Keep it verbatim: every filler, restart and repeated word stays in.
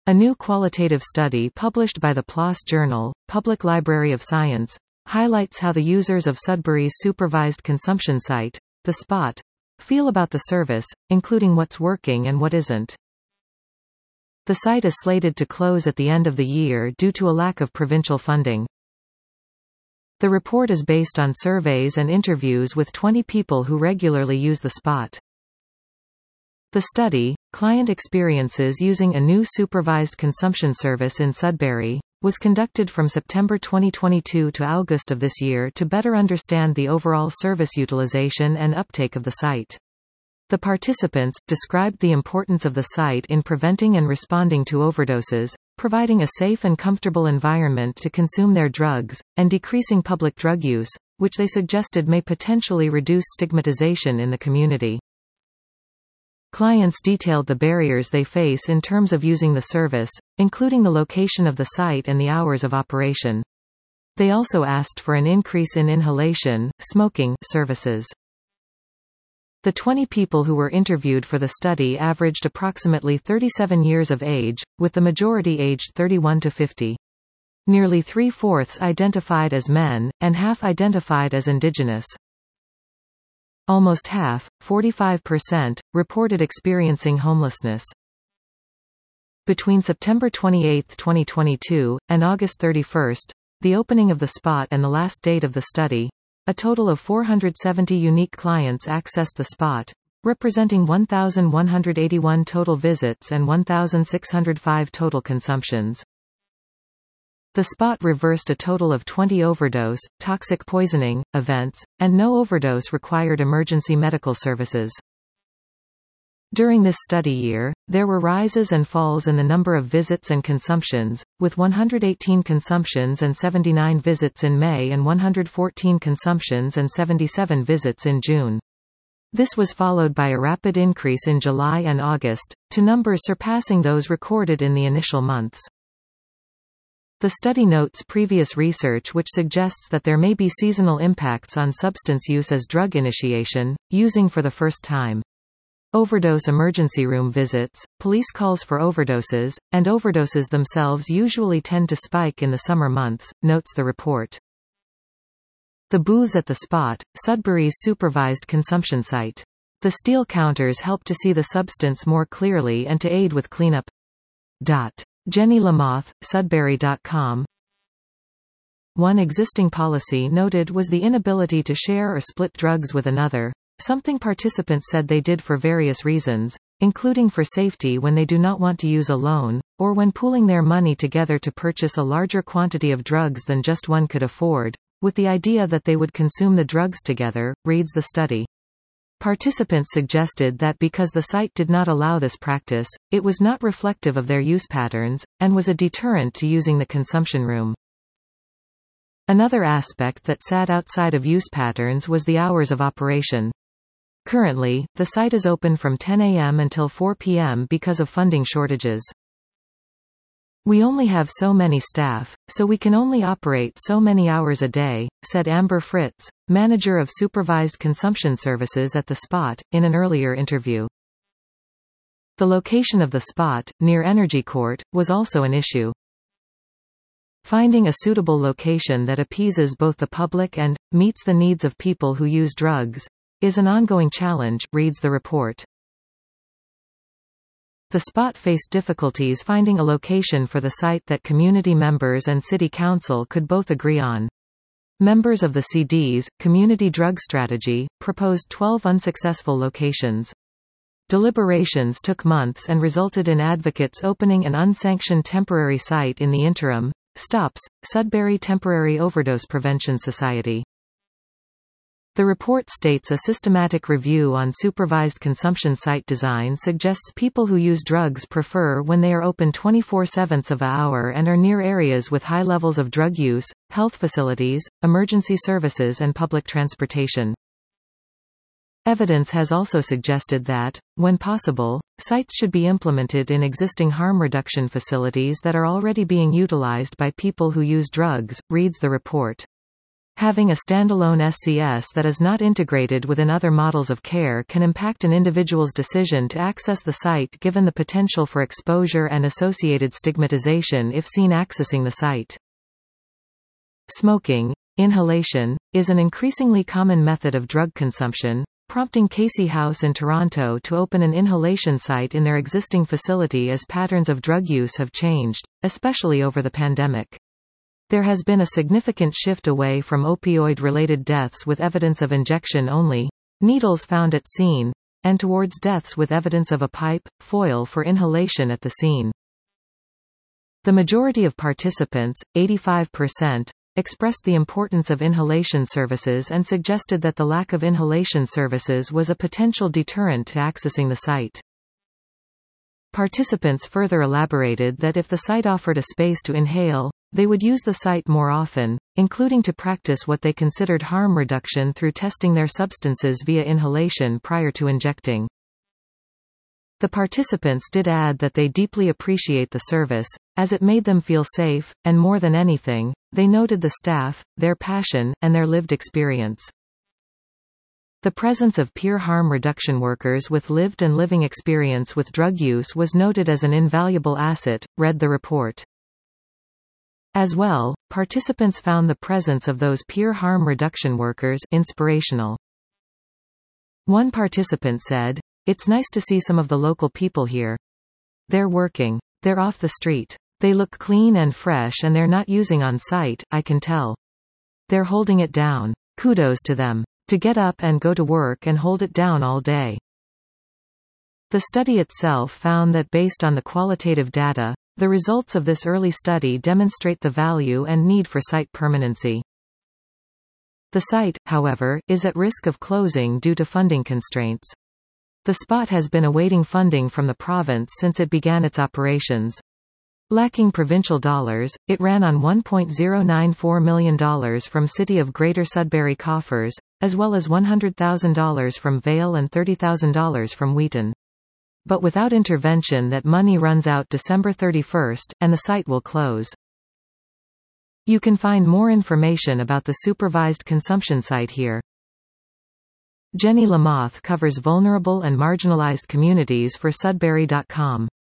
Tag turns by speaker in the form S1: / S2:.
S1: A new qualitative study published by the P L O S Journal, Public Library of Science, highlights how the users of Sudbury's supervised consumption site, the Spot, feel about the service, including what's working and what isn't. The site is slated to close at the end of the year due to a lack of provincial funding. The report is based on surveys and interviews with twenty people who regularly use the Spot. The study, Client Experiences Using a New Supervised Consumption Service in Sudbury, was conducted from September twenty twenty-two to August of this year to better understand the overall service utilization and uptake of the site. The participants described the importance of the site in preventing and responding to overdoses, providing a safe and comfortable environment to consume their drugs, and decreasing public drug use, which they suggested may potentially reduce stigmatization in the community. Clients detailed the barriers they face in terms of using the service, including the location of the site and the hours of operation. They also asked for an increase in inhalation, smoking services. The twenty people who were interviewed for the study averaged approximately thirty-seven years of age, with the majority aged thirty-one to fifty. Nearly three-fourths identified as men, and half identified as Indigenous. Almost half, forty-five percent, reported experiencing homelessness. Between September twenty-eighth, twenty twenty-two, and August thirty-first, the opening of the Spot and the last date of the study, a total of four hundred seventy unique clients accessed the Spot, representing one thousand one hundred eighty-one total visits and one thousand six hundred five total consumptions. The Spot reversed a total of twenty overdose, toxic poisoning, events, and no overdose required emergency medical services. During this study year, there were rises and falls in the number of visits and consumptions, with one hundred eighteen consumptions and seventy-nine visits in May and one hundred fourteen consumptions and seventy-seven visits in June. This was followed by a rapid increase in July and August, to numbers surpassing those recorded in the initial months. The study notes previous research which suggests that there may be seasonal impacts on substance use as drug initiation, using for the first time. Overdose emergency room visits, police calls for overdoses, and overdoses themselves usually tend to spike in the summer months, notes the report. The booths at the Spot, Sudbury's supervised consumption site. The steel counters help to see the substance more clearly and to aid with cleanup. Dot. Jenny Lamoth, Sudbury dot com. One existing policy noted was the inability to share or split drugs with another, something participants said they did for various reasons, including for safety when they do not want to use alone, or when pooling their money together to purchase a larger quantity of drugs than just one could afford, with the idea that they would consume the drugs together, reads the study. Participants suggested that because the site did not allow this practice, it was not reflective of their use patterns, and was a deterrent to using the consumption room. Another aspect that sat outside of use patterns was the hours of operation. Currently, the site is open from ten A M until four P M because of funding shortages. We only have so many staff, so we can only operate so many hours a day, said Amber Fritz, manager of supervised consumption services at the Spot, in an earlier interview. The location of the Spot, near Energy Court, was also an issue. Finding a suitable location that appeases both the public and meets the needs of people who use drugs is an ongoing challenge, reads the report. The Spot faced difficulties finding a location for the site that community members and city council could both agree on. Members of the C D's Community Drug Strategy proposed twelve unsuccessful locations. Deliberations took months and resulted in advocates opening an unsanctioned temporary site in the interim. STOPS, Sudbury Temporary Overdose Prevention Society. The report states a systematic review on supervised consumption site design suggests people who use drugs prefer when they are open twenty-four seven of an hour and are near areas with high levels of drug use, health facilities, emergency services and public transportation. Evidence has also suggested that, when possible, sites should be implemented in existing harm reduction facilities that are already being utilized by people who use drugs, reads the report. Having a standalone S C S that is not integrated within other models of care can impact an individual's decision to access the site, given the potential for exposure and associated stigmatization if seen accessing the site. Smoking, inhalation, is an increasingly common method of drug consumption, prompting Casey House in Toronto to open an inhalation site in their existing facility as patterns of drug use have changed, especially over the pandemic. There has been a significant shift away from opioid-related deaths with evidence of injection only, needles found at scene, and towards deaths with evidence of a pipe, foil for inhalation at the scene. The majority of participants, eighty-five percent, expressed the importance of inhalation services and suggested that the lack of inhalation services was a potential deterrent to accessing the site. Participants further elaborated that if the site offered a space to inhale, they would use the site more often, including to practice what they considered harm reduction through testing their substances via inhalation prior to injecting. The participants did add that they deeply appreciate the service, as it made them feel safe, and more than anything, they noted the staff, their passion, and their lived experience. The presence of peer harm reduction workers with lived and living experience with drug use was noted as an invaluable asset, read the report. As well, participants found the presence of those peer harm reduction workers inspirational. One participant said, "It's nice to see some of the local people here. They're working. They're off the street. They look clean and fresh and they're not using on site, I can tell. They're holding it down. Kudos to them. To get up and go to work and hold it down all day." The study itself found that based on the qualitative data, the results of this early study demonstrate the value and need for site permanency. The site, however, is at risk of closing due to funding constraints. The spot has been awaiting funding from the province since it began its operations. Lacking provincial dollars, it ran on one point zero nine four million dollars from City of Greater Sudbury coffers, as well as one hundred thousand dollars from Vail and thirty thousand dollars from Wheaton. But without intervention, that money runs out December thirty-first, and the site will close. You can find more information about the supervised consumption site here. Jenny Lamoth covers vulnerable and marginalized communities for Sudbury dot com.